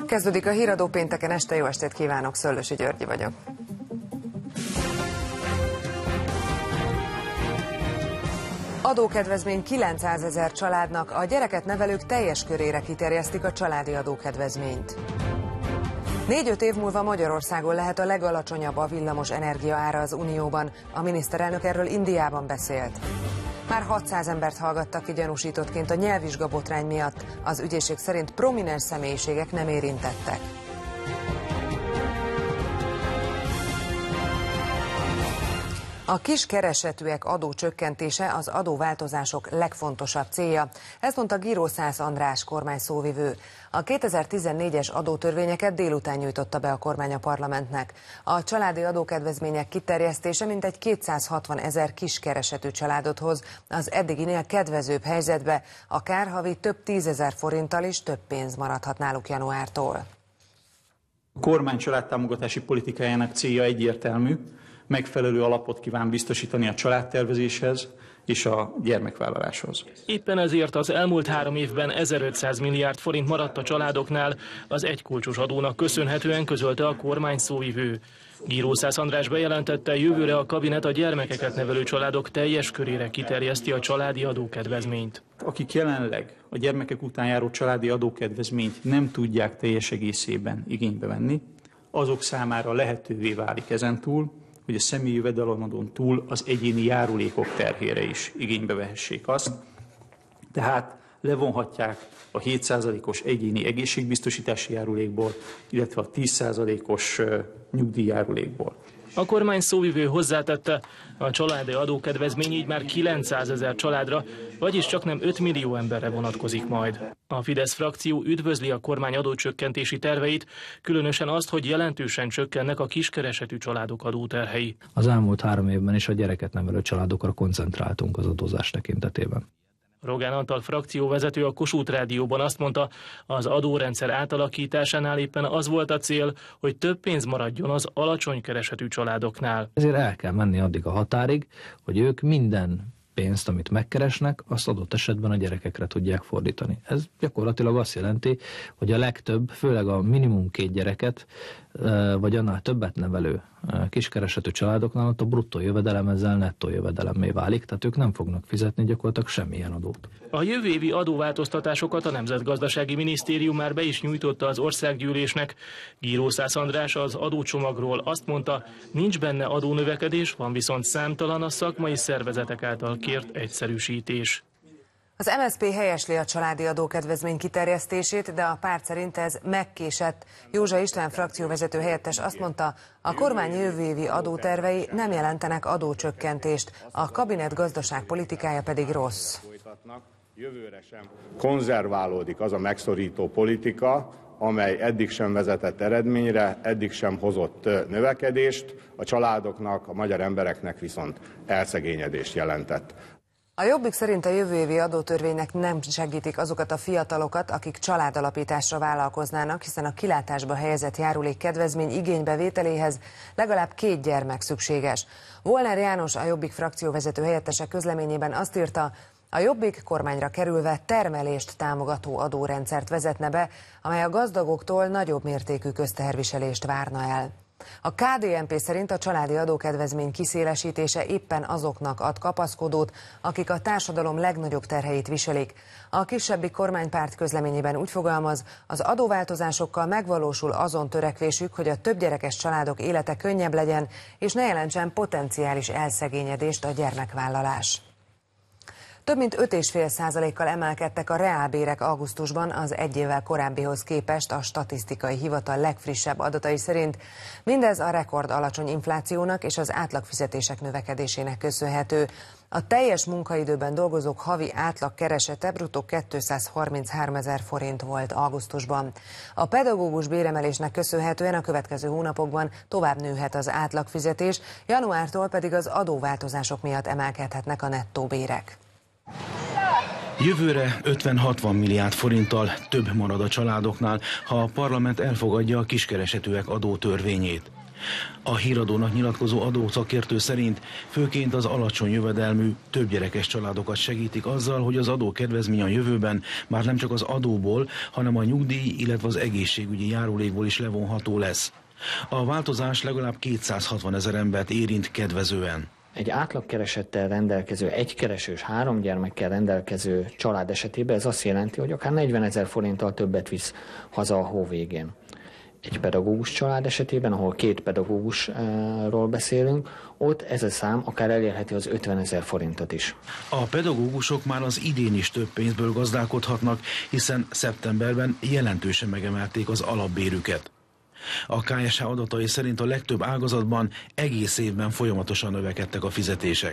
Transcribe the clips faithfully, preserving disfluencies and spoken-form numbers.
Kezdődik a Híradó pénteken este, jó estét kívánok, Szöllősi Györgyi vagyok. Adókedvezmény kilencszázezer családnak, a gyereket nevelők teljes körére kiterjesztik a családi adókedvezményt. Négy-öt év múlva Magyarországon lehet a legalacsonyabb a villamos energia ára az Unióban. A miniszterelnök erről Indiában beszélt. Már hatszáz embert hallgattak ki gyanúsítottként a nyelvvizsgabotrány miatt. Az ügyészség szerint prominens személyiségek nem érintettek. A kiskeresetűek adócsökkentése az adóváltozások legfontosabb célja. Ezt mondta Girószász András kormányszóvivő. A kétezer-tizennégyes adótörvényeket délután nyújtotta be a kormány a parlamentnek. A családi adókedvezmények kiterjesztése mintegy kétszázhatvan ezer kiskeresetű családot hoz az eddiginél kedvezőbb helyzetbe, akár havi több tízezer forinttal is több pénz maradhat náluk januártól. A kormány családtámogatási politikájának célja egyértelmű, megfelelő alapot kíván biztosítani a családtervezéshez és a gyermekvállaláshoz. Éppen ezért az elmúlt három évben ezerötszáz milliárd forint maradt a családoknál, az egykulcsos adónak köszönhetően, közölte a kormány szóvivő. Girószász András bejelentette, jövőre a kabinet a gyermekeket nevelő családok teljes körére kiterjeszti a családi adókedvezményt. Akik jelenleg a gyermekek után járó családi adókedvezményt nem tudják teljes egészében igénybe venni, azok számára lehetővé válik ezentúl, hogy a személyi jövedelemadón túl az egyéni járulékok terhére is igénybe vehessék azt. Tehát levonhatják a hét százalékos egyéni egészségbiztosítási járulékból, illetve a tíz százalékos nyugdíjjárulékból. A kormány szóvivő hozzátette, a családi adókedvezmény így már kilencszázezer családra, vagyis csak nem öt millió emberre vonatkozik majd. A Fidesz frakció üdvözli a kormány adócsökkentési terveit, különösen azt, hogy jelentősen csökkennek a kiskeresetű családok adóterhei. Az elmúlt három évben is a gyereket nevelő családokra koncentráltunk az adózás tekintetében. Rogán Antal frakcióvezető a Kossuth Rádióban azt mondta, az adórendszer átalakításánál éppen az volt a cél, hogy több pénz maradjon az alacsony keresetű családoknál. Ezért el kell menni addig a határig, hogy ők minden pénzt, amit megkeresnek, azt adott esetben a gyerekekre tudják fordítani. Ez gyakorlatilag azt jelenti, hogy a legtöbb, főleg a minimum két gyereket, vagy annál többet nevelő kiskeresetű családoknál ott a bruttó jövedelem ezzel nettó jövedelemmé válik, tehát ők nem fognak fizetni gyakorlatilag semmilyen adót. A jövő évi adóváltoztatásokat a Nemzetgazdasági Minisztérium már be is nyújtotta az országgyűlésnek. Girószász András az adócsomagról azt mondta, nincs benne adónövekedés, van viszont számtalan a szakmai szervezetek által kért egyszerűsítés. Az em es zé pé helyesli a családi adókedvezmény kiterjesztését, de a párt szerint ez megkésett. Józsa István frakcióvezető helyettes azt mondta, a kormány jövő évi adótervei nem jelentenek adócsökkentést, a kabinet gazdaságpolitikája pedig rossz. Jövőre sem konzerválódik az a megszorító politika, amely eddig sem vezetett eredményre, eddig sem hozott növekedést, a családoknak, a magyar embereknek viszont elszegényedést jelentett. A Jobbik szerint a jövő évi adótörvénynek nem segítik azokat a fiatalokat, akik családalapításra vállalkoznának, hiszen a kilátásba helyezett járulék kedvezmény igénybevételéhez legalább két gyermek szükséges. Volner János, a Jobbik frakcióvezető helyettese közleményében azt írta, a Jobbik kormányra kerülve termelést támogató adórendszert vezetne be, amely a gazdagoktól nagyobb mértékű közteherviselést várna el. A ká dé en pé szerint a családi adókedvezmény kiszélesítése éppen azoknak ad kapaszkodót, akik a társadalom legnagyobb terheit viselik. A kisebbik kormánypárt közleményében úgy fogalmaz, az adóváltozásokkal megvalósul azon törekvésük, hogy a többgyerekes családok élete könnyebb legyen, és ne jelentsen potenciális elszegényedést a gyermekvállalás. Több mint öt egész öt százalékkal emelkedtek a reálbérek augusztusban az egy évvel korábbihoz képest a statisztikai hivatal legfrissebb adatai szerint. Mindez a rekord alacsony inflációnak és az átlagfizetések növekedésének köszönhető. A teljes munkaidőben dolgozók havi átlag keresete bruttó kétszázharminchárom ezer forint volt augusztusban. A pedagógus béremelésnek köszönhetően a következő hónapokban tovább nőhet az átlagfizetés, januártól pedig az adóváltozások miatt emelkedhetnek a nettó bérek. Jövőre ötven-hatvan milliárd forinttal több marad a családoknál, ha a parlament elfogadja a kiskeresetűek adótörvényét. A Híradónak nyilatkozó adószakértő szerint főként az alacsony jövedelmű, többgyerekes családokat segítik azzal, hogy az adókedvezmény a jövőben már nem csak az adóból, hanem a nyugdíj, illetve az egészségügyi járulékból is levonható lesz. A változás legalább kétszázhatvan ezer embert érint kedvezően. Egy átlagkeresettel rendelkező, egykeresős, három gyermekkel rendelkező család esetében ez azt jelenti, hogy akár negyvenezer forinttal többet visz haza a hó végén. Egy pedagógus család esetében, ahol két pedagógusról beszélünk, ott ez a szám akár elérheti az ötvenezer forintot is. A pedagógusok már az idén is több pénzből gazdálkodhatnak, hiszen szeptemberben jelentősen megemelték az alapbérüket. A ká es há adatai szerint a legtöbb ágazatban egész évben folyamatosan növekedtek a fizetések.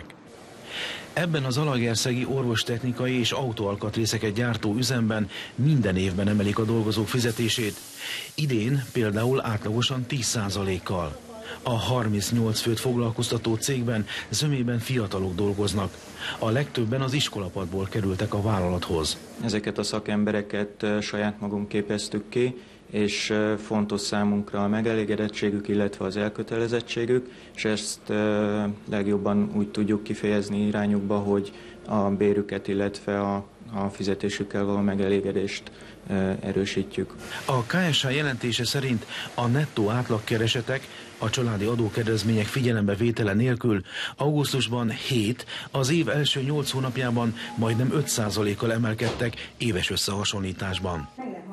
Ebben az zalaegerszegi orvostechnikai és autóalkatrészeket gyártó üzemben minden évben emelik a dolgozók fizetését. Idén például átlagosan tíz százalékkal. A harmincnyolc főt foglalkoztató cégben zömében fiatalok dolgoznak. A legtöbben az iskolapadból kerültek a vállalathoz. Ezeket a szakembereket saját magunk képeztük ki, és fontos számunkra a megelégedettségük, illetve az elkötelezettségük, és ezt legjobban úgy tudjuk kifejezni irányukba, hogy a bérüket, illetve a, a fizetésükkel való megelégedést erősítjük. A ká es há jelentése szerint a nettó átlagkeresetek a családi adókedvezmények figyelembevétele nélkül augusztusban hét, az év első nyolc hónapjában majdnem öt százalékkal emelkedtek éves összehasonlításban.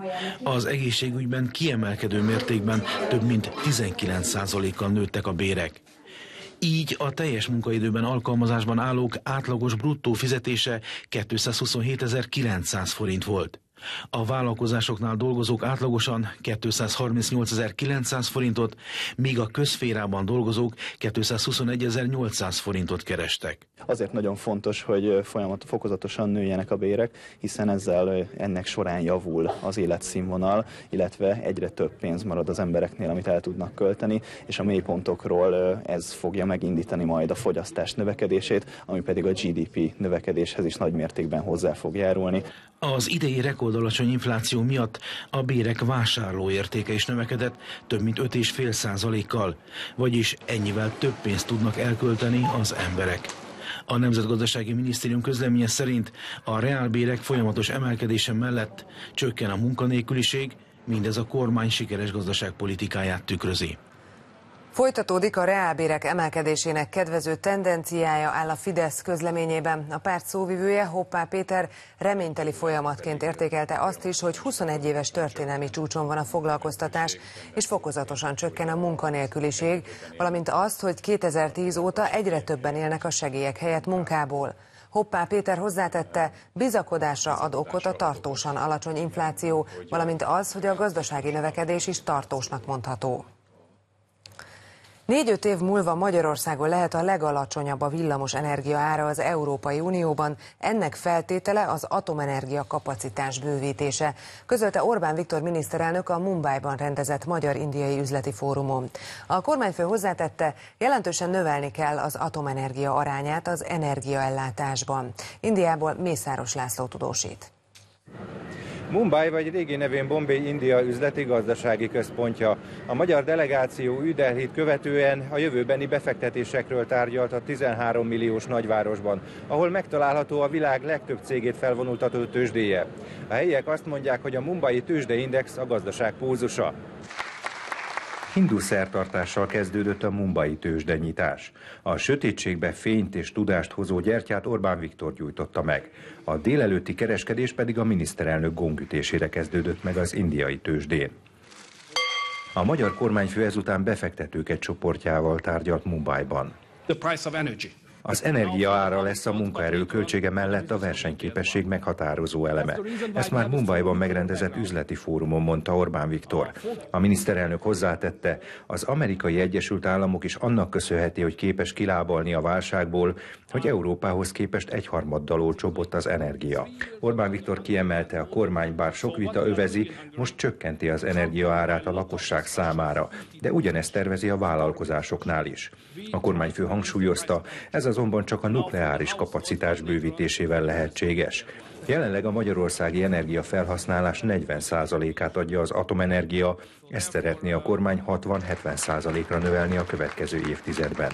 Az egészségügyben kiemelkedő mértékben több mint tizenkilenc százalékkal nőttek a bérek. Így a teljes munkaidőben alkalmazásban állók átlagos bruttó fizetése kétszázhuszonhétezer-kilencszáz forint volt. A vállalkozásoknál dolgozók átlagosan kétszázharmincnyolcezer-kilencszáz forintot, míg a közszférában dolgozók kétszázhuszonegyezer-nyolcszáz forintot kerestek. Azért nagyon fontos, hogy folyamat fokozatosan nőjenek a bérek, hiszen ezzel ennek során javul az életszínvonal, illetve egyre több pénz marad az embereknél, amit el tudnak költeni, és a mélypontokról ez fogja megindítani majd a fogyasztás növekedését, ami pedig a gé dé pé növekedéshez is nagy mértékben hozzá fog járulni. Az idei rekordalacsony infláció miatt a bérek vásárlóértéke is növekedett több mint öt egész öt százalékkal, vagyis ennyivel több pénzt tudnak elkölteni az emberek. A Nemzetgazdasági Minisztérium közleménye szerint a reálbérek folyamatos emelkedése mellett csökken a munkanélküliség, mindez a kormány sikeres gazdaságpolitikáját tükrözi. Folytatódik a reálbérek emelkedésének kedvező tendenciája, áll a Fidesz közleményében. A párt szóvivője, Hoppá Péter reményteli folyamatként értékelte azt is, hogy huszonegy éves történelmi csúcson van a foglalkoztatás, és fokozatosan csökken a munkanélküliség, valamint azt, hogy kétezer-tíz óta egyre többen élnek a segélyek helyett munkából. Hoppá Péter hozzátette, bizakodásra ad okot a tartósan alacsony infláció, valamint az, hogy a gazdasági növekedés is tartósnak mondható. Négy-öt év múlva Magyarországon lehet a legalacsonyabb a villamos energia ára az Európai Unióban. Ennek feltétele az atomenergia kapacitás bővítése, közölte Orbán Viktor miniszterelnök a Mumbaiban rendezett magyar-indiai üzleti fórumon. A kormányfő hozzátette, jelentősen növelni kell az atomenergia arányát az energiaellátásban. Indiából Mészáros László tudósít. Mumbai, vagy régi nevén Bombay, India üzleti gazdasági központja. A magyar delegáció Új Delhit követően a jövőbeni befektetésekről tárgyalt a tizenhárom milliós nagyvárosban, ahol megtalálható a világ legtöbb cégét felvonultató tőzsdéje. A helyiek azt mondják, hogy a Mumbai tőzsdeindex a gazdaság pózusa. Hindu szertartással kezdődött a mumbai tőzsdenyitás. A sötétségbe fényt és tudást hozó gyertyát Orbán Viktor gyújtotta meg. A délelőtti kereskedés pedig a miniszterelnök gongütésére kezdődött meg az indiai tőzsdén. A magyar kormányfő ezután befektetőket csoportjával tárgyalt Mumbaiban. Az energia ára lesz a munkaerő költsége mellett a versenyképesség meghatározó eleme. Ezt már Mumbaiban megrendezett üzleti fórumon mondta Orbán Viktor. A miniszterelnök hozzátette, az Amerikai Egyesült Államok is annak köszönheti, hogy képes kilábalni a válságból, hogy Európához képest egyharmaddal olcsóbb ott az energia. Orbán Viktor kiemelte, a kormány bár sok vita övezi, most csökkenti az energia árát a lakosság számára, de ugyanezt tervezi a vállalkozásoknál is. A kormányfő hangsúlyozta, ez azonban csak a nukleáris kapacitás bővítésével lehetséges. Jelenleg a magyarországi energiafelhasználás negyven százalékát adja az atomenergia, ezt szeretné a kormány hatvan-hetven százalékra növelni a következő évtizedben.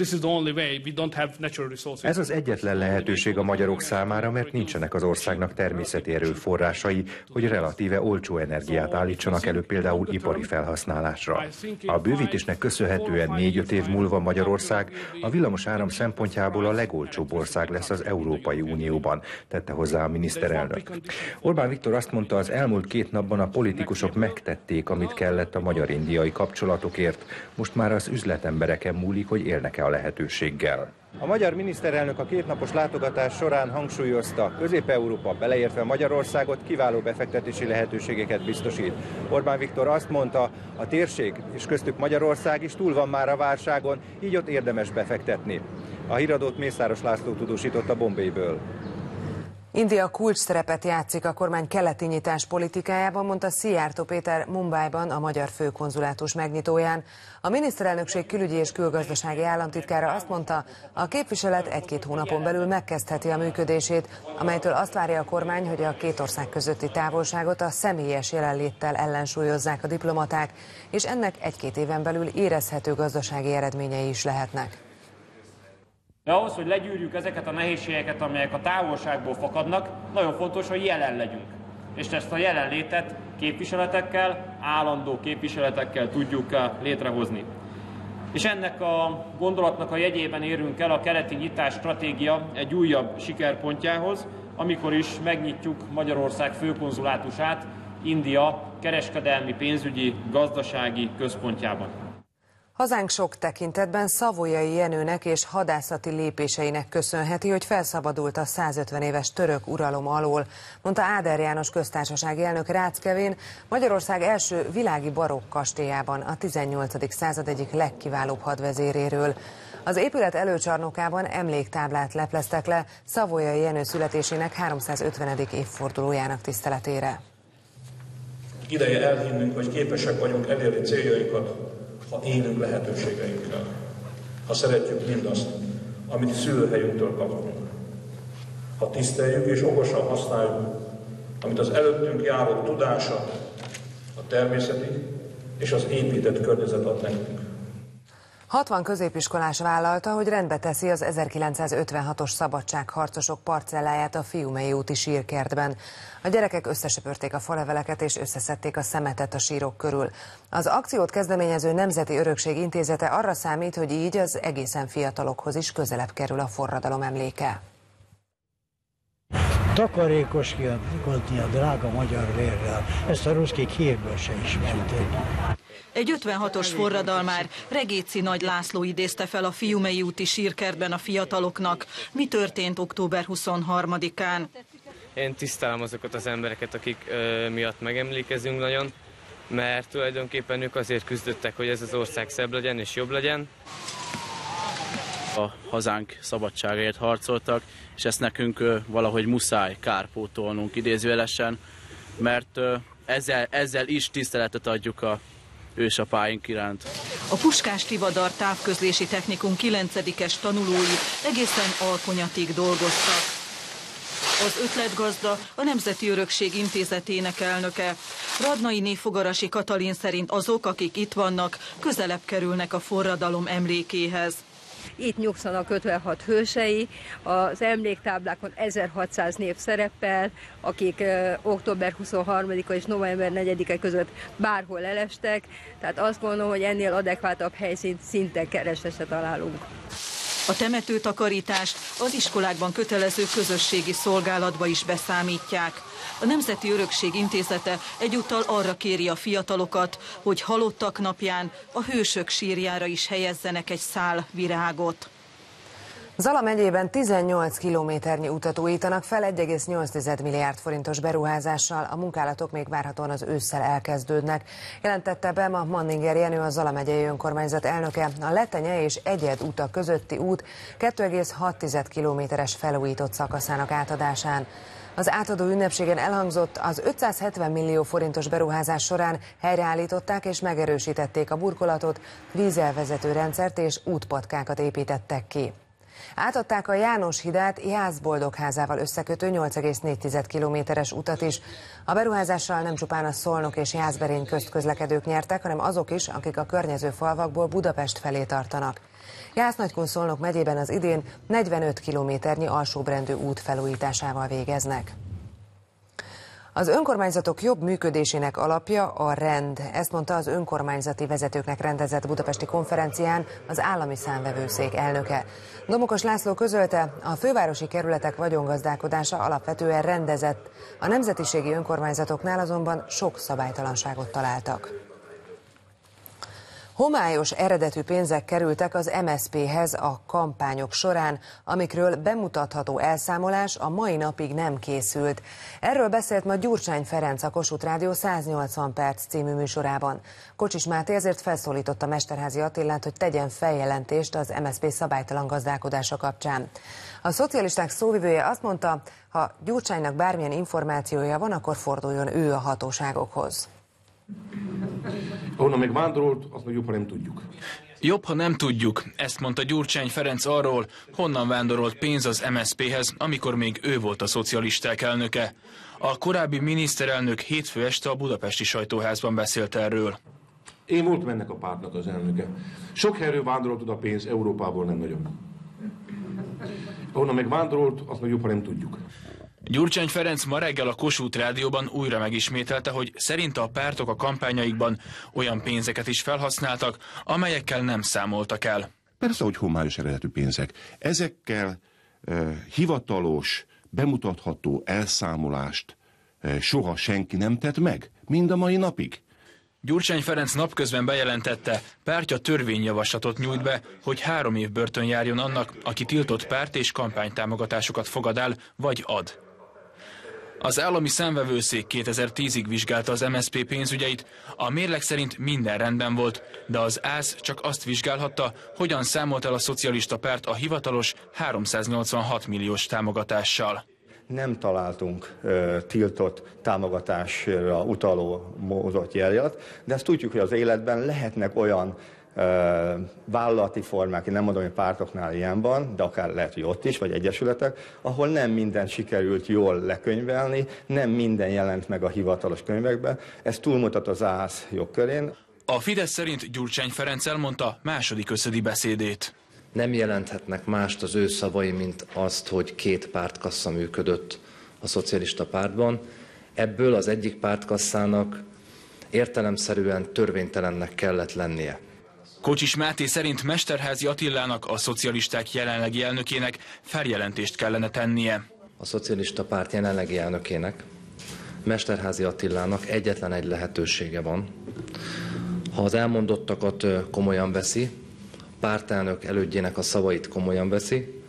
Ez az egyetlen lehetőség a magyarok számára, mert nincsenek az országnak természeti erőforrásai, hogy relatíve olcsó energiát állítsanak elő például ipari felhasználásra. A bővítésnek köszönhetően négy-öt év múlva Magyarország a villamos áram szempontjából a legolcsóbb ország lesz az Európai Unióban, tette hozzá a miniszterelnök. Orbán Viktor azt mondta, az elmúlt két napban a politikusok megtették, amit kellett a magyar-indiai kapcsolatokért, most már az üzletembereken múlik, hogy élnek-e a lehetőséggel. A magyar miniszterelnök a kétnapos látogatás során hangsúlyozta, Közép-Európa, beleértve Magyarországot, kiváló befektetési lehetőségeket biztosít. Orbán Viktor azt mondta, a térség és köztük Magyarország is túl van már a válságon, így ott érdemes befektetni. A híradót Mészáros László tudósított a Bombayből. India kulcs szerepet játszik a kormány keleti nyitás politikájában, mondta Szijjártó Péter Mumbaiban a magyar főkonzulátus megnyitóján. A miniszterelnökség külügyi és külgazdasági államtitkára azt mondta, a képviselet egy-két hónapon belül megkezdheti a működését, amelytől azt várja a kormány, hogy a két ország közötti távolságot a személyes jelenléttel ellensúlyozzák a diplomaták, és ennek egy-két éven belül érezhető gazdasági eredményei is lehetnek. De ahhoz, hogy legyűrjük ezeket a nehézségeket, amelyek a távolságból fakadnak, nagyon fontos, hogy jelen legyünk. És ezt a jelenlétet képviseletekkel, állandó képviseletekkel tudjuk létrehozni. És ennek a gondolatnak a jegyében érünk el a keleti nyitás stratégia egy újabb sikerpontjához, amikor is megnyitjuk Magyarország főkonzulátusát India kereskedelmi, pénzügyi, gazdasági központjában. Hazánk sok tekintetben Savoyai Jenőnek és hadászati lépéseinek köszönheti, hogy felszabadult a százötven éves török uralom alól, mondta Áder János köztársasági elnök Ráckevén, Magyarország első világi barokk kastélyában, a tizennyolcadik század egyik legkiválóbb hadvezéréről. Az épület előcsarnokában emléktáblát lepleztek le Savoyai Jenő születésének háromszázötvenedik évfordulójának tiszteletére. Ideje elhinnünk, hogy képesek vagyunk elérni céljainkat, ha élünk lehetőségeinkkel, ha szeretjük mindazt, amit szülőhelyünktől kaptunk, ha tiszteljük és okosan használjuk, amit az előttünk járó tudása, a természeti és az épített környezet ad nekünk. hatvan középiskolás vállalta, hogy rendbe teszi az ezerkilencszázötvenhatos szabadságharcosok parcelláját a Fiumei úti sírkertben. A gyerekek összesöpörték a faleveleket és összeszedték a szemetet a sírok körül. Az akciót kezdeményező Nemzeti Örökség Intézete arra számít, hogy így az egészen fiatalokhoz is közelebb kerül a forradalom emléke. Takarékoskodni a drága magyar vérrel, ezt a ruszkik hírből se ismerték. Egy ötvenhatos forradalmár, Regéci Nagy László idézte fel a Fiumei úti sírkertben a fiataloknak. Mi történt október huszonharmadikán? Én tisztelem azokat az embereket, akik ö, miatt megemlékezünk nagyon, mert tulajdonképpen ők azért küzdöttek, hogy ez az ország szebb legyen és jobb legyen. A hazánk szabadságáért harcoltak, és ezt nekünk ö, valahogy muszáj kárpótolnunk idézőjelesen, mert ö, ezzel, ezzel is tiszteletet adjuk a ősapáink iránt. A Puskás Tivadar távközlési technikum kilencedikes tanulói egészen alkonyatig dolgoztak. Az ötletgazda a Nemzeti Örökség Intézetének elnöke. Radnainé Fogarasi Katalin szerint azok, akik itt vannak, közelebb kerülnek a forradalom emlékéhez. Itt nyugszanak ötvenhat hősei, az emléktáblákon ezerhatszáz név szerepel, akik uh, október huszonharmadika és november negyedike között bárhol elestek, tehát azt gondolom, hogy ennél adekvátabb helyszínt szinte keresve se találunk. A temetőtakarítást az iskolákban kötelező közösségi szolgálatba is beszámítják. A Nemzeti Örökség Intézete egyúttal arra kéri a fiatalokat, hogy halottak napján a hősök sírjára is helyezzenek egy szál virágot. Zala megyében tizennyolc kilométernyi utat újítanak fel egy egész nyolc milliárd forintos beruházással, a munkálatok még várhatóan az ősszel elkezdődnek. Jelentette be ma Manninger Jenő, a Zala megyei önkormányzat elnöke. A Letenye és Egyed utak közötti út két egész hat kilométeres felújított szakaszának átadásán. Az átadó ünnepségen elhangzott, az ötszázhetven millió forintos beruházás során helyreállították és megerősítették a burkolatot, vízelvezető rendszert és útpatkákat építettek ki. Átadták a János hidát Jász-Boldogházával összekötő nyolc egész négy kilométeres utat is. A beruházással nem csupán a Szolnok és Jászberény közt közlekedők nyertek, hanem azok is, akik a környező falvakból Budapest felé tartanak. Jász-Nagykun-Szolnok megyében az idén negyvenöt kilométernyi alsóbrendű út felújításával végeznek. Az önkormányzatok jobb működésének alapja a rend. Ezt mondta az önkormányzati vezetőknek rendezett budapesti konferencián az állami számvevőszék elnöke. Domokos László közölte, a fővárosi kerületek vagyongazdálkodása alapvetően rendezett. A nemzetiségi önkormányzatoknál azonban sok szabálytalanságot találtak. Homályos eredetű pénzek kerültek az em es zé péhez a kampányok során, amikről bemutatható elszámolás a mai napig nem készült. Erről beszélt ma Gyurcsány Ferenc a Kossuth Rádió száznyolcvan perc című műsorában. Kocsis Máté ezért felszólította Mesterházy Attilát, hogy tegyen feljelentést az em es zé pé szabálytalan gazdálkodása kapcsán. A szocialisták szóvivője azt mondta, ha Gyurcsánynak bármilyen információja van, akkor forduljon ő a hatóságokhoz. Honnan meg vándorolt, azt meg jobb, ha nem tudjuk. Jobb, ha nem tudjuk, ezt mondta Gyurcsány Ferenc arról, honnan vándorolt pénz az em es zé péhez, amikor még ő volt a szocialisták elnöke. A korábbi miniszterelnök hétfő este a budapesti sajtóházban beszélt erről. Én voltam ennek a pártnak az elnöke. Sok helyről vándorolt oda pénz, Európából nem nagyon. Honnan meg vándorolt, azt meg jobb, ha nem tudjuk. Gyurcsány Ferenc ma reggel a Kossuth Rádióban újra megismételte, hogy szerinte a pártok a kampányaikban olyan pénzeket is felhasználtak, amelyekkel nem számoltak el. Persze, hogy homályos eredetű pénzek. Ezekkel eh, hivatalos, bemutatható elszámolást eh, soha senki nem tett meg, mind a mai napig. Gyurcsány Ferenc napközben bejelentette, pártja törvényjavaslatot nyújt be, hogy három év börtön járjon annak, aki tiltott párt és kampánytámogatásokat fogad el, vagy ad. Az állami számvevőszék kétezer-tízig vizsgálta az em es zé pé pénzügyeit, a mérleg szerint minden rendben volt, de az ÁSZ csak azt vizsgálhatta, hogyan számolt el a szocialista párt a hivatalos háromszáznyolcvanhat milliós támogatással. Nem találtunk uh, tiltott támogatásra utaló módot jelzett, de ezt tudjuk, hogy az életben lehetnek olyan uh, vállalati formák, én nem mondom, hogy pártoknál ilyen van, de akár lehet, hogy ott is, vagy egyesületek, ahol nem mindent sikerült jól lekönyvelni, nem minden jelent meg a hivatalos könyvekben. Ez túlmutat az ÁSZ jogkörén. A Fidesz szerint Gyurcsány Ferenc elmondta második összödi beszédét. Nem jelenthetnek mást az ő szavai, mint azt, hogy két pártkassa működött a szocialista pártban. Ebből az egyik pártkasszának értelemszerűen törvénytelennek kellett lennie. Kocsis Máté szerint Mesterházy Attilának, a szocialisták jelenlegi elnökének feljelentést kellene tennie. A szocialista párt jelenlegi elnökének, Mesterházy Attilának egyetlen egy lehetősége van. Ha az elmondottakat komolyan veszi, pártelnök elődjének a szavait komolyan veszi,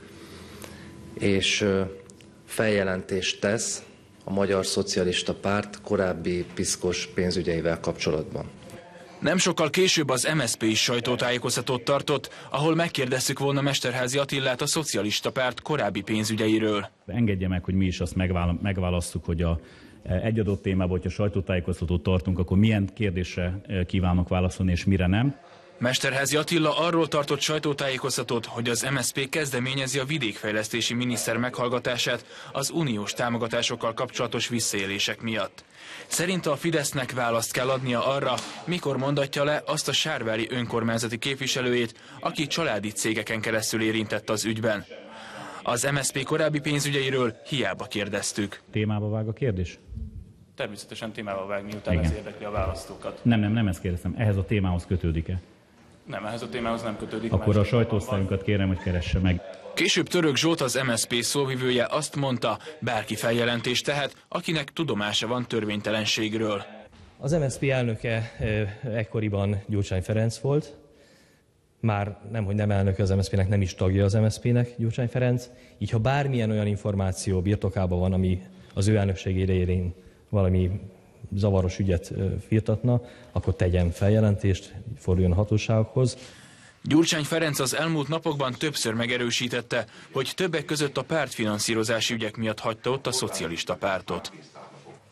és feljelentést tesz a Magyar Szocialista Párt korábbi piszkos pénzügyeivel kapcsolatban. Nem sokkal később az em es zé pé is sajtótájékoztatót tartott, ahol megkérdeztük volna Mesterházy Attilát a szocialista párt korábbi pénzügyeiről. Engedje meg, hogy mi is azt megválasszuk, hogy a egy adott témában, hogyha sajtótájékoztatót tartunk, akkor milyen kérdésre kívánok válaszolni, és mire nem. Mesterházy Attila arról tartott sajtótájékoztatót, hogy az em es zé pé kezdeményezi a vidékfejlesztési miniszter meghallgatását az uniós támogatásokkal kapcsolatos visszaélések miatt. Szerinte a Fidesznek választ kell adnia arra, mikor mondatja le azt a sárvári önkormányzati képviselőjét, aki családi cégeken keresztül érintett az ügyben. Az em es zé pé korábbi pénzügyeiről hiába kérdeztük. Témába vág a kérdés? Természetesen témába vág, miután ez érdekli a választókat. Nem, nem, nem ezt kérdeztem. Ehhez a témához kötődik-e? Nem, ehhez a témához nem kötődik. Akkor a sajtóosztályunkat kérem, hogy keresse meg. Később Török Zsolt, az em es zé pé szóvivője azt mondta, bárki feljelentést tehet, akinek tudomása van törvénytelenségről. Az em es zé pé elnöke ekkoriban Gyurcsány Ferenc volt. Már nem, hogy nem elnöke az em es zé pének, nem is tagja az em es zé pének Gyurcsány Ferenc. Így ha bármilyen olyan információ birtokában van, ami az ő elnökség idején valami zavaros ügyet firtatna, akkor tegyen feljelentést, forduljon a hatóságokhoz. Gyurcsány Ferenc az elmúlt napokban többször megerősítette, hogy többek között a pártfinanszírozási ügyek miatt hagyta ott a szocialista pártot.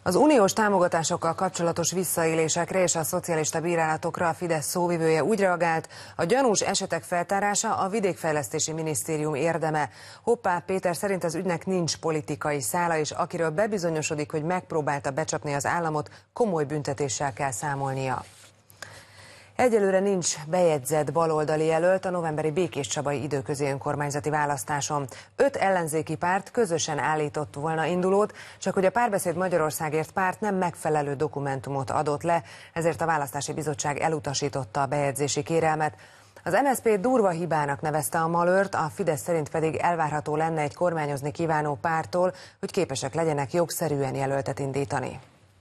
Az uniós támogatásokkal kapcsolatos visszaélésekre és a szocialista bírálatokra a Fidesz szóvivője úgy reagált, a gyanús esetek feltárása a Vidékfejlesztési Minisztérium érdeme. Hoppá Péter szerint az ügynek nincs politikai szála, és akiről bebizonyosodik, hogy megpróbálta becsapni az államot, komoly büntetéssel kell számolnia. Egyelőre nincs bejegyzett baloldali jelölt a novemberi Békéscsabai időközi önkormányzati választáson. Öt ellenzéki párt közösen állított volna indulót, csak hogy a Párbeszéd Magyarországért párt nem megfelelő dokumentumot adott le, ezért a Választási Bizottság elutasította a bejegyzési kérelmet. Az em es zé pé durva hibának nevezte a malőrt, a Fidesz szerint pedig elvárható lenne egy kormányozni kívánó párttól, hogy képesek legyenek jogszerűen jelöltet indítani.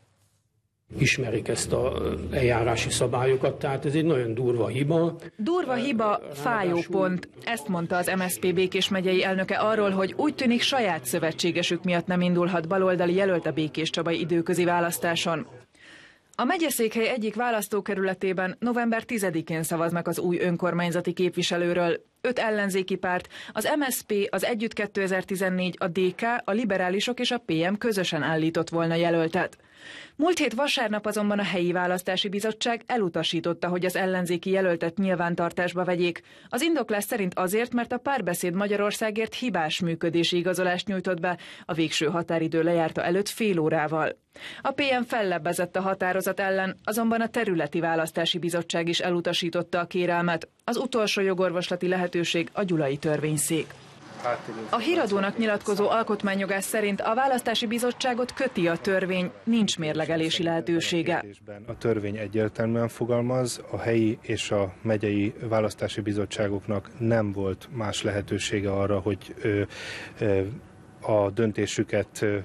Ismerik ezt az eljárási szabályokat, tehát ez egy nagyon durva hiba. Durva hiba, fájó pont. Ezt mondta az em es zé pé Békés megyei elnöke arról, hogy úgy tűnik saját szövetségesük miatt nem indulhat baloldali jelölt a Békéscsabai időközi választáson. A megyeszékhely egyik választókerületében november tizedikén szavaznak az új önkormányzati képviselőről. Öt ellenzéki párt, az em es zé pé, az Együtt kétezer-tizennégy, a dé ká, a liberálisok és a pé em közösen állított volna jelöltet. Múlt hét vasárnap azonban a helyi választási bizottság elutasította, hogy az ellenzéki jelöltet nyilvántartásba vegyék. Az indoklás szerint azért, mert a Párbeszéd Magyarországért hibás működési igazolást nyújtott be, a végső határidő lejárta előtt fél órával. A pé em fellebbezett a határozat ellen, azonban a területi választási bizottság is elutasította a kérelmet. Az utolsó jogorvoslati lehetőség a gyulai törvényszék. A Híradónak nyilatkozó alkotmányjogász szerint a választási bizottságot köti a törvény, nincs mérlegelési lehetősége. A törvény egyértelműen fogalmaz, a helyi és a megyei választási bizottságoknak nem volt más lehetősége arra, hogy ö, ö, a döntésüket ö,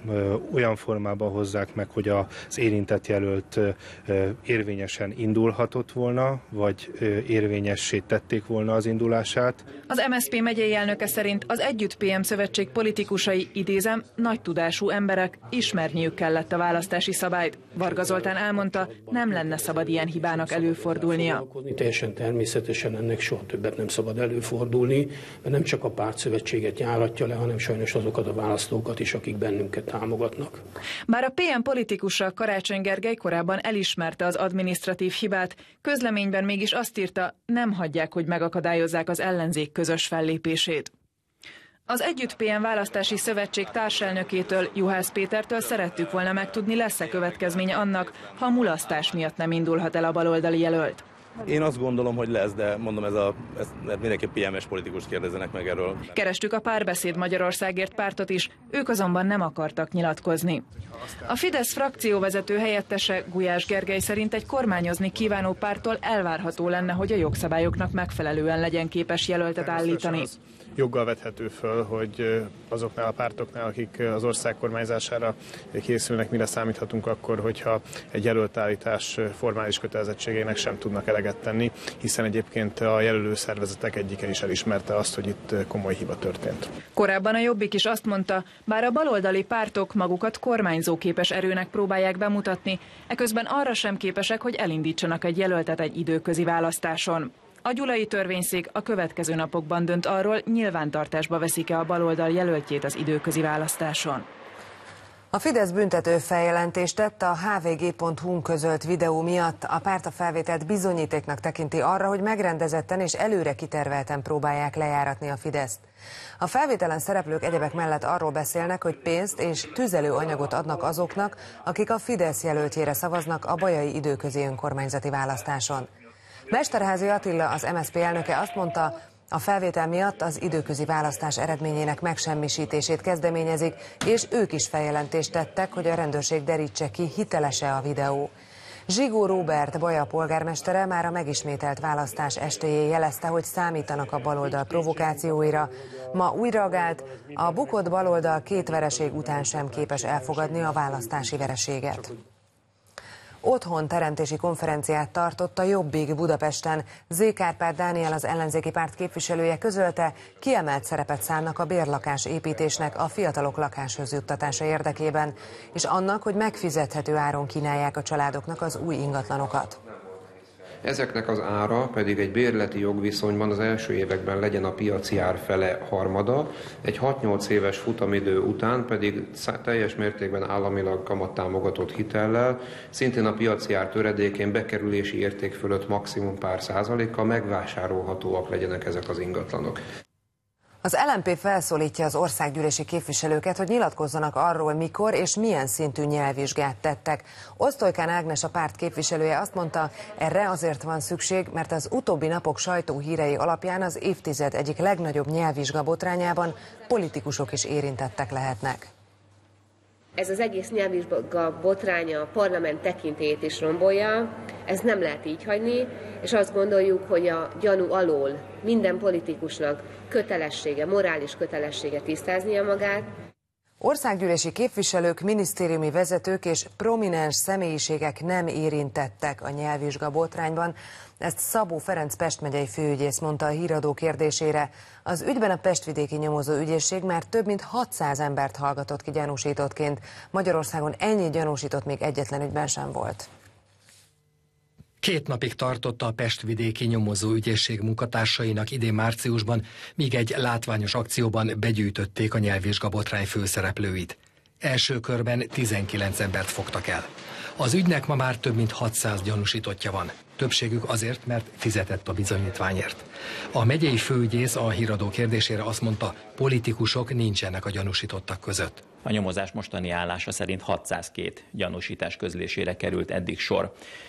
olyan formában hozzák meg, hogy az érintett jelölt érvényesen indulhatott volna, vagy érvényessé tették volna az indulását. Az em es zé pé megyei elnöke szerint az Együtt pé em szövetség politikusai, idézem, nagy tudású emberek, ismerniük kellett a választási szabályt. Varga Zoltán elmondta, nem lenne szabad ilyen hibának előfordulnia. Teljesen természetesen ennek soha többet nem szabad előfordulni, mert nem csak a pártszövetséget járatja le, hanem sajnos azokat a választókat is, akik bennünket támogatnak. Bár a pé em politikusa Karácsony Gergely korábban elismerte az adminisztratív hibát, közleményben mégis azt írta, nem hagyják, hogy megakadályozzák az ellenzék közös fellépését. Az Együtt pé em választási szövetség társelnökétől, Juhász Pétertől szerettük volna megtudni, lesz-e következménye annak, ha a mulasztás miatt nem indulhat el a baloldali jelölt. Én azt gondolom, hogy lesz, de mondom, ez a, ez, mindenképp pé emes politikust kérdezenek meg erről. Kerestük a Párbeszéd Magyarországért pártot is, ők azonban nem akartak nyilatkozni. A Fidesz frakcióvezető helyettese, Gulyás Gergely szerint egy kormányozni kívánó párttól elvárható lenne, hogy a jogszabályoknak megfelelően legyen képes jelöltet állítani. Joggal vethető föl, hogy azoknál a pártoknál, akik az ország kormányzására készülnek, mire számíthatunk akkor, hogyha egy jelöltállítás formális kötelezettségeinek sem tudnak eleget tenni, hiszen egyébként a jelölő szervezetek egyike is elismerte azt, hogy itt komoly hiba történt. Korábban a Jobbik is azt mondta, bár a baloldali pártok magukat kormányzóképes erőnek próbálják bemutatni, eközben arra sem képesek, hogy elindítsanak egy jelöltet egy időközi választáson. A gyulai törvényszék a következő napokban dönt arról, nyilvántartásba veszik-e a baloldal jelöltjét az időközi választáson. A Fidesz büntető feljelentést tett a há vé gé pont hu-n közölt videó miatt. A párt a felvételt bizonyítéknak tekinti arra, hogy megrendezetten és előre kitervelten próbálják lejáratni a Fideszt. A felvételen szereplők egyebek mellett arról beszélnek, hogy pénzt és tüzelőanyagot adnak azoknak, akik a Fidesz jelöltjére szavaznak a bajai időközi önkormányzati választáson. Mesterházy Attila, az em es zé pé elnöke azt mondta, a felvétel miatt az időközi választás eredményének megsemmisítését kezdeményezik, és ők is feljelentést tettek, hogy a rendőrség derítse ki, hiteles-e a videó. Zsigó Róbert, Baja polgármestere már a megismételt választás estéjén jelezte, hogy számítanak a baloldal provokációira. Ma úgy reagált, a bukott baloldal két vereség után sem képes elfogadni a választási vereséget. Otthon teremtési konferenciát tartott a Jobbik Budapesten. Zé. Kárpát Dániel, az ellenzéki párt képviselője közölte, kiemelt szerepet szánnak a bérlakás építésnek a fiatalok lakáshoz juttatása érdekében, és annak, hogy megfizethető áron kínálják a családoknak az új ingatlanokat. Ezeknek az ára pedig egy bérleti jogviszonyban az első években legyen a piaci ár fele harmada, egy hat-nyolc éves futamidő után pedig teljes mértékben államilag kamattámogatott hitellel, szintén a piaci ár töredékén bekerülési érték fölött maximum pár százalékkal megvásárolhatóak legyenek ezek az ingatlanok. Az el em pé felszólítja az országgyűlési képviselőket, hogy nyilatkozzanak arról, mikor és milyen szintű nyelvvizsgát tettek. Osztolykán Ágnes, a párt képviselője azt mondta, erre azért van szükség, mert az utóbbi napok sajtóhírei alapján az évtized egyik legnagyobb nyelvvizsga botrányában politikusok is érintettek lehetnek. Ez az egész nyelvvizsga botránya a parlament tekintélyét is rombolja, ezt nem lehet így hagyni, és azt gondoljuk, hogy a gyanú alól minden politikusnak kötelessége, morális kötelessége tisztáznia magát. Országgyűlési képviselők, minisztériumi vezetők és prominens személyiségek nem érintettek a nyelvvizsga botrányban. Ezt Szabó Ferenc Pest megyei főügyész mondta a Híradó kérdésére. Az ügyben a pestvidéki nyomozó ügyészség már több mint hatszáz embert hallgatott ki gyanúsítottként. Magyarországon ennyi gyanúsított még egyetlen ügyben sem volt. Két napig tartotta a pestvidéki nyomozó ügyészség munkatársainak idén márciusban, míg egy látványos akcióban begyűjtötték a nyelvvizsga botrány főszereplőit. Első körben tizenkilenc embert fogtak el. Az ügynek ma már több mint hatszáz gyanúsítottja van. Többségük azért, mert fizetett a bizonyítványért. A megyei főügyész a Híradó kérdésére azt mondta, politikusok nincsenek a gyanúsítottak között. A nyomozás mostani állása szerint hatszázkettő gyanúsítás közlésére került eddig sor.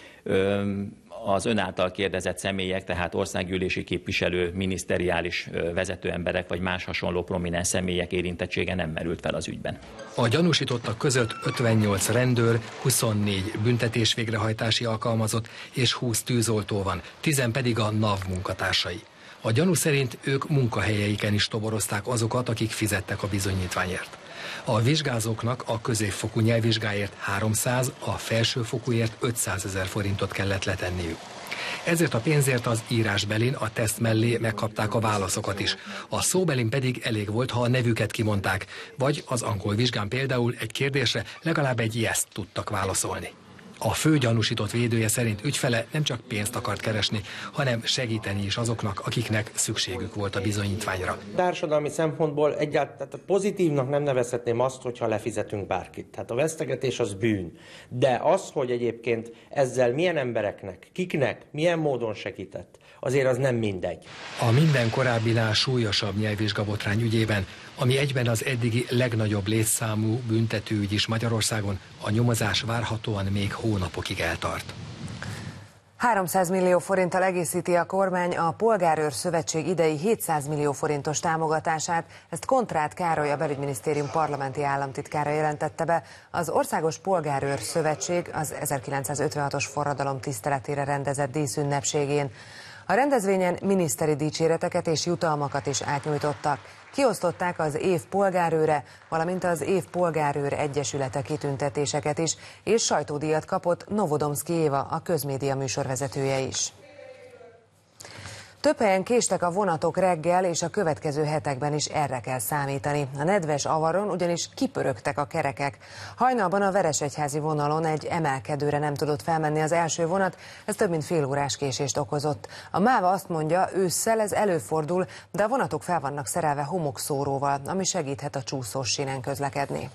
Az ön által kérdezett személyek, tehát országgyűlési képviselő, miniszteriális vezetőemberek vagy más hasonló prominens személyek érintettsége nem merült fel az ügyben. A gyanúsítottak között ötvennyolc rendőr, huszonnégy büntetésvégrehajtási alkalmazott és húsz tűzoltó van, tíz pedig a NAV munkatársai. A gyanú szerint ők munkahelyeiken is toborozták azokat, akik fizettek a bizonyítványért. A vizsgázóknak a középfokú nyelvvizsgáért háromszáz, a felsőfokúért ötszázezer forintot kellett letenniük. Ezért a pénzért az írásbelin, a teszt mellé megkapták a válaszokat is. A szóbelin pedig elég volt, ha a nevüket kimondták, vagy az angol vizsgán például egy kérdésre legalább egy yes-t tudtak válaszolni. A fő gyanúsított védője szerint ügyfele nem csak pénzt akart keresni, hanem segíteni is azoknak, akiknek szükségük volt a bizonyítványra. Társadalmi szempontból egyáltalán pozitívnak nem nevezhetném azt, hogyha lefizetünk bárkit. Tehát a vesztegetés az bűn. De az, hogy egyébként ezzel milyen embereknek, kiknek, milyen módon segített, azért az nem mindegy. A minden korábbinál súlyosabb nyelvvizsgabotrány ügyében, ami egyben az eddigi legnagyobb létszámú büntetőügy is Magyarországon, a nyomozás várhatóan még hónapokig eltart. háromszáz millió forinttal egészíti a kormány a Polgárőr Szövetség idei hétszáz millió forintos támogatását. Ezt Kontrát Károly, a Belügyminisztérium parlamenti államtitkára jelentette be. Az Országos Polgárőr Szövetség az ezerkilencszázötvenhatos forradalom tiszteletére rendezett díszünnepségén. A rendezvényen miniszteri dicséreteket és jutalmakat is átnyújtottak. Kiosztották az év polgárőre, valamint az év polgárőr egyesülete kitüntetéseket is, és sajtódíjat kapott Novodomszky Éva, a közmédia műsorvezetője is. Több helyen késtek a vonatok reggel, és a következő hetekben is erre kell számítani. A nedves avaron ugyanis kipörögtek a kerekek. Hajnalban a Veresegyházi vonalon egy emelkedőre nem tudott felmenni az első vonat, ez több mint fél órás késést okozott. A MÁVA azt mondja, ősszel ez előfordul, de a vonatok fel vannak szerelve homokszóróval, ami segíthet a csúszós sínen közlekedni.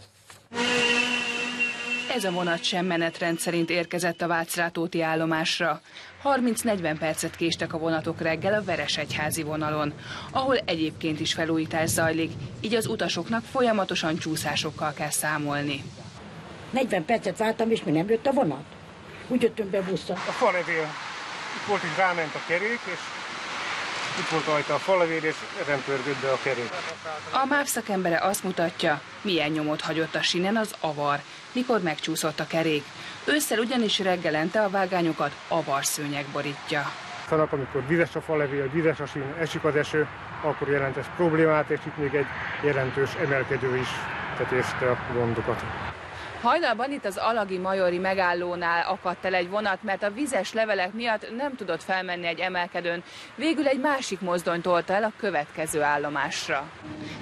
Ez a vonat sem menetrend szerint érkezett a Vácrátóti állomásra. harminc-negyven percet késtek a vonatok reggel a Veresegyházi vonalon, ahol egyébként is felújítás zajlik, így az utasoknak folyamatosan csúszásokkal kell számolni. negyven percet vártam, és mi nem jött a vonat. Úgy jöttünk be busszal. A falevél. Itt volt, hogy ráment a kerék, és itt volt rajta a falevél, és ezen pörgött be a kerék. A MÁV szakembere azt mutatja, milyen nyomot hagyott a sínen az avar, mikor megcsúszott a kerék. Ősszel ugyanis reggelente a vágányokat avarszőnyeg borítja. A nap, amikor vizes a falevél, vizes a sín, esik az eső, akkor jelent ez problémát, és itt még egy jelentős emelkedő is tetézte a gondokat. Hajnalban itt az alagi majori megállónál akadt el egy vonat, mert a vizes levelek miatt nem tudott felmenni egy emelkedőn. Végül egy másik mozdony tolta el a következő állomásra.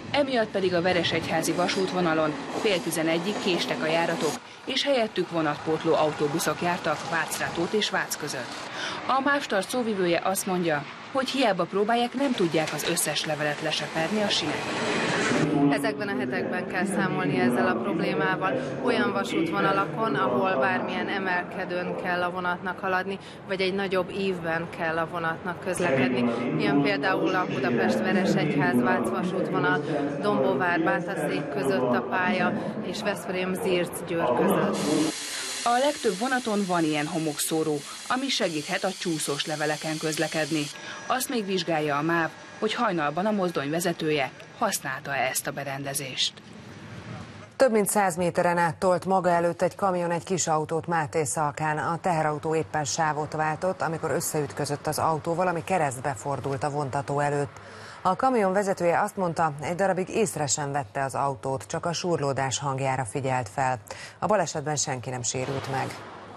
Emiatt pedig a Veresegyházi vasútvonalon fél tizenegyig késtek a járatok, és helyettük vonatpótló autóbuszok jártak Vácrátót és Vác között. A MÁV-Start szóvivője azt mondja, hogy hiába próbálják, nem tudják az összes levelet leseperni a sineken. Ezekben a hetekben kell számolni ezzel a problémával. Olyan vasútvonalakon, ahol bármilyen emelkedőn kell a vonatnak haladni, vagy egy nagyobb ívben kell a vonatnak közlekedni. Ilyen például a Budapest-Veresegyház-Vác vasútvonal, Dombóvár-Bátaszék között a pálya, és Veszprém-Zirc-Győr között. A legtöbb vonaton van ilyen homokszóró, ami segíthet a csúszós leveleken közlekedni. Azt még vizsgálja a MÁV, hogy hajnalban a mozdony vezetője használta-e ezt a berendezést. Több mint száz méteren át tolt maga előtt egy kamion egy kis autót Mátészalkán. A teherautó éppen sávot váltott, amikor összeütközött az autóval, ami keresztbe fordult a vontató előtt. A kamion vezetője azt mondta, egy darabig észre sem vette az autót, csak a súrlódás hangjára figyelt fel. A balesetben senki nem sérült meg.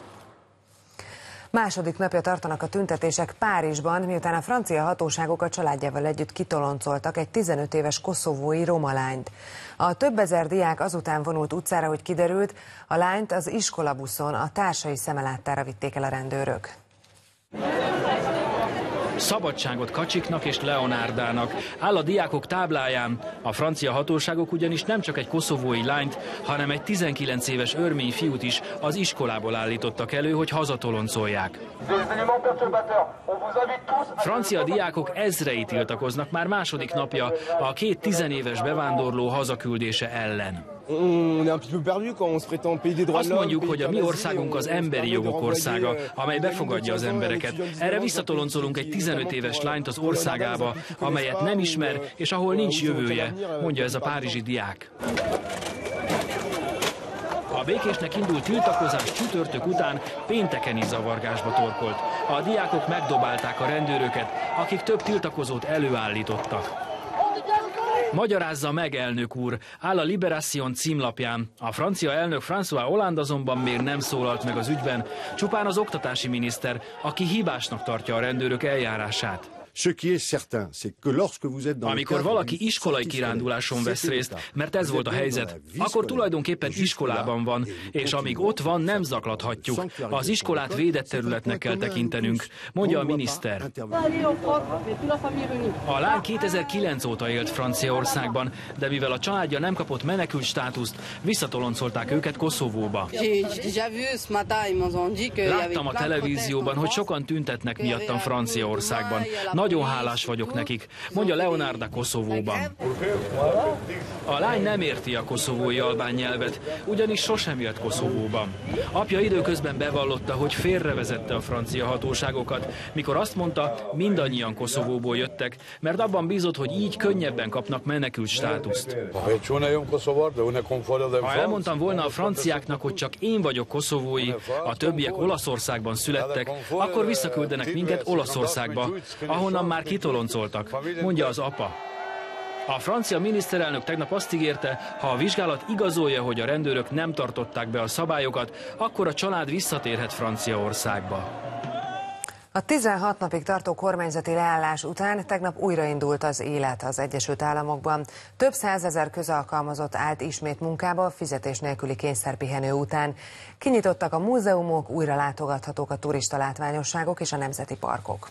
Második napja tartanak a tüntetések Párizsban, miután a francia hatóságok a családjával együtt kitoloncoltak egy tizenöt éves koszovói roma lányt. A több ezer diák azután vonult utcára, hogy kiderült, a lányt az iskolabuszon a társai szemeláttára vitték el a rendőrök. Szabadságot Kacsiknak és Leonárdának áll a diákok tábláján. A francia hatóságok ugyanis nem csak egy koszovói lányt, hanem egy tizenkilenc éves örmény fiút is az iskolából állítottak elő, hogy hazatoloncolják. Francia diákok ezrei tiltakoznak már második napja a két tizenéves bevándorló hazaküldése ellen. Azt mondjuk, hogy a mi országunk az emberi jogok országa, amely befogadja az embereket. Erre visszatoloncolunk egy tizenöt éves lányt az országába, amelyet nem ismer, és ahol nincs jövője, mondja ez a párizsi diák. A békésnek indult tiltakozás csütörtök után pénteken is zavargásba torkolt. A diákok megdobálták a rendőröket, akik több tiltakozót előállítottak. Magyarázza meg, elnök úr, áll a Libération címlapján. A francia elnök François Hollande azonban még nem szólalt meg az ügyben, csupán az oktatási miniszter, aki hibásnak tartja a rendőrök eljárását. Amikor valaki iskolai kiránduláson vesz részt, mert ez volt a helyzet, akkor tulajdonképpen iskolában van, és amíg ott van, nem zaklathatjuk. Az iskolát védett területnek kell tekintenünk, mondja a miniszter. A lány kétezer-kilenc óta élt Franciaországban, de mivel a családja nem kapott menekült státuszt, visszatoloncolták őket Koszovóba. Láttam a televízióban, hogy sokan tüntetnek miattam Franciaországban. Nagyon hálás vagyok nekik, mondja Leonarda Koszovóban. A lány nem érti a koszovói albán nyelvet, ugyanis sosem jött Koszovóban. Apja időközben bevallotta, hogy félrevezette a francia hatóságokat, mikor azt mondta, mindannyian Koszovóból jöttek, mert abban bízott, hogy így könnyebben kapnak menekült státuszt. Ha elmondtam volna a franciáknak, hogy csak én vagyok koszovói, a többiek Olaszországban születtek, akkor visszaküldenek minket Olaszországba, ahonnan már kitoloncoltak, mondja az apa. A francia miniszterelnök tegnap azt ígérte, ha a vizsgálat igazolja, hogy a rendőrök nem tartották be a szabályokat, akkor a család visszatérhet Franciaországba. A tizenhat napig tartó kormányzati leállás után tegnap újraindult az élet az Egyesült Államokban. Több százezer közalkalmazott állt ismét munkába fizetés nélküli kényszerpihenő után. Kinyitottak a múzeumok, újra látogathatók a turista látványosságok és a nemzeti parkok.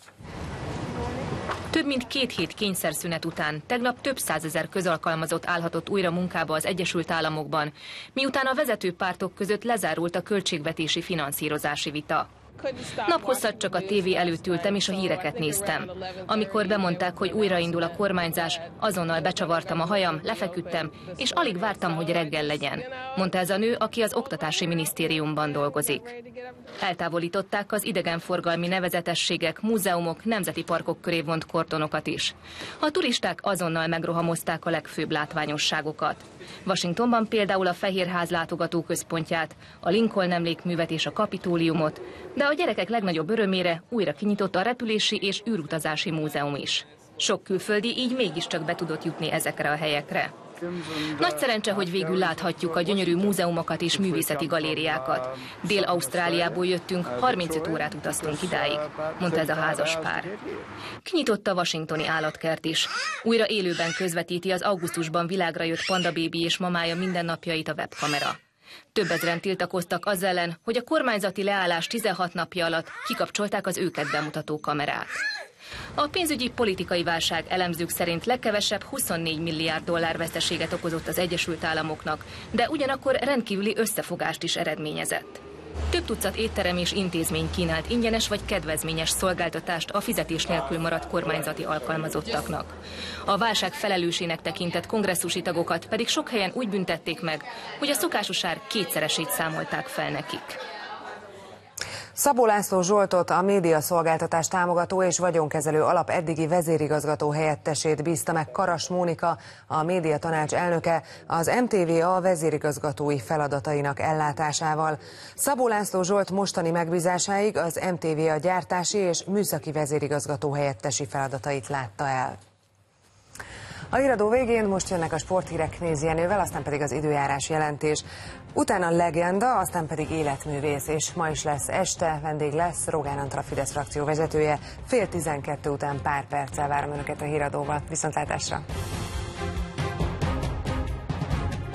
Több mint két hét kényszerszünet után tegnap több százezer közalkalmazott állhatott újra munkába az Egyesült Államokban, miután a vezető pártok között lezárult a költségvetési finanszírozási vita. Naphosszat csak a tévé előtt ültem és a híreket néztem. Amikor bemondták, hogy újraindul a kormányzás, azonnal becsavartam a hajam, lefeküdtem, és alig vártam, hogy reggel legyen, mondta ez a nő, aki az Oktatási Minisztériumban dolgozik. Eltávolították az idegenforgalmi nevezetességek, múzeumok, nemzeti parkok köré vont kordonokat is. A turisták azonnal megrohamozták a legfőbb látványosságokat. Washingtonban például a Fehérház látogatóközpontját, a Lincoln emlékművet és a Kapitóliumot, de a gyerekek legnagyobb örömére újra kinyitott a repülési és űrutazási múzeum is. Sok külföldi így mégiscsak be tudott jutni ezekre a helyekre. Nagy szerencse, hogy végül láthatjuk a gyönyörű múzeumokat és művészeti galériákat. Dél-Ausztráliából jöttünk, harmincöt órát utaztunk idáig, mondta ez a házas pár. Kinyitotta a washingtoni állatkert is. Újra élőben közvetíti az augusztusban világra jött pandabébi és mamája mindennapjait a webkamera. Több ezren tiltakoztak az ellen, hogy a kormányzati leállás tizenhat napja alatt kikapcsolták az őket bemutató kamerát. A pénzügyi politikai válság elemzők szerint legkevesebb huszonnégy milliárd dollár veszteséget okozott az Egyesült Államoknak, de ugyanakkor rendkívüli összefogást is eredményezett. Több tucat étterem és intézmény kínált ingyenes vagy kedvezményes szolgáltatást a fizetés nélkül maradt kormányzati alkalmazottaknak. A válság felelősének tekintett kongresszusi tagokat pedig sok helyen úgy büntették meg, hogy a szokásos ár kétszeresét számolták fel nekik. Szabó László Zsoltot, a médiaszolgáltatás támogató és vagyonkezelő alap eddigi vezérigazgató helyettesét bízta meg Karas Mónika, a médiatanács elnöke, az em té vé á vezérigazgatói feladatainak ellátásával. Szabó László Zsolt mostani megbízásáig az em té vé á gyártási és műszaki vezérigazgató helyettesi feladatait látta el. A híradó végén most jönnek a sporthírek Knéz Jenővel, aztán pedig az időjárás jelentés. Utána legenda, aztán pedig életművész, és ma is lesz este, vendég lesz Rogán Antal, a Fidesz frakció vezetője. Fél tizenkettő után pár perccel várom önöket a híradóval. Viszontlátásra!